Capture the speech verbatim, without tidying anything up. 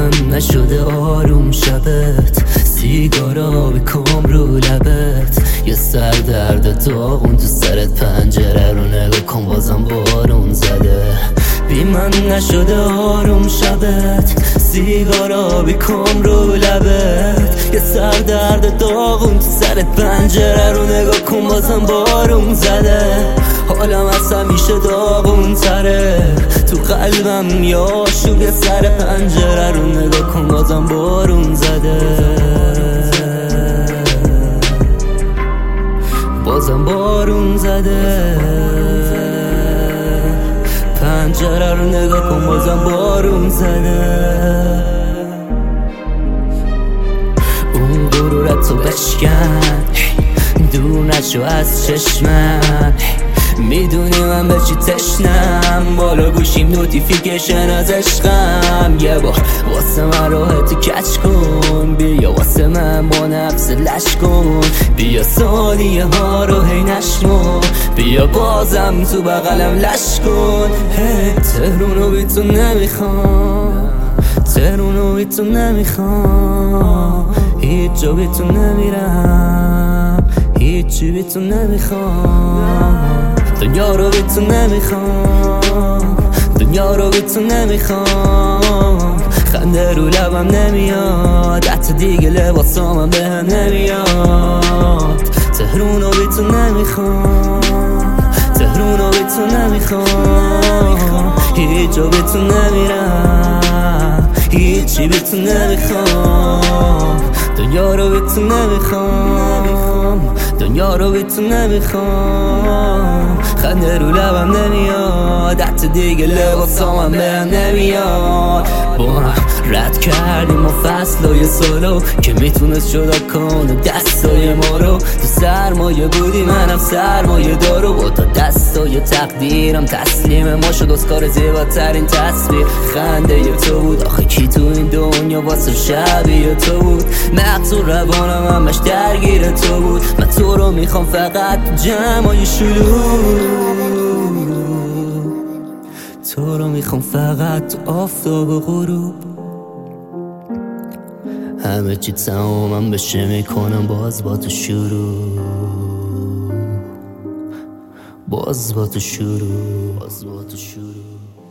من نشده آروم شبت، سیگارا بکن رو لبت، یه سر درد داغون تو سرت، پنجره رو نگاه کن بازم بارون زده. بی من نشده آروم شبت، سیگارا بکن رو لبت، یه سر درد داغون تو سرت، پنجره رو نگاه کن بازم بارون زده. حالم از همیشه داغون تره، تو قلبم یا آشوب، یه سر پنجره رو نگاه کن بازم بارون زده، بازم بارون زده. پنجره رو نگاه کن بازم بارون زده. اون غرورتو بشکن، دور نشو از چشمم، میدونی من به چی تشنم، بالا گوشیم نوتیفیکیشن از عشقم. یه بار واسه من راحتو کچ کن، بیا واسه من با نفس لش کن، بیا ثانیه ها رو هی نشمر، بیا بازم تو بغلم لش کن. هی تهرونو بی تو نمیخوام، تهرونو بی تو نمیخوام، هیچ جا بی تو نمیرم، هیچی بی تو نمیخوام، دنیا رو بی تو نمیخوام، دنیا رو بی تو نمیخوام. خنده رو لبم نمیاد، حتی دیگه لباسامم به هم نمیاد. تهرونو بی تو نمیخوام، تهرونو بی تو نمیخوام، هیچ جا بی تو نمیرم، هیچی بی تو نمیخوام، دنیا رو بی تو نمیخوام، دنیا رو بی تو نمیخوام. خنده رو لبم نمیاد، حتی دیگه لباسامم به هم نمیاد. با هم رد کردیم ما فصلای سالو که میتونست جدا کنه دستای ما رو. تو سرمایه بودی منم سرمایه دارو، با تا دستای تقدیرم تسلیم ما شد. از کار زیباترین تصویر خنده ی تو بود، آخه کی تو این دنیا واسه شبیه تو بود؟ مغز و روانم همش درگیر تو بود، من تو رو میخوام فقط تو جمعای شلوغ، تو رو میخوام فقط تو آفتاب و غروب. همه چی تمامم بشه میکنم باز با تو شروع، باز با تو شروع، باز با تو شروع.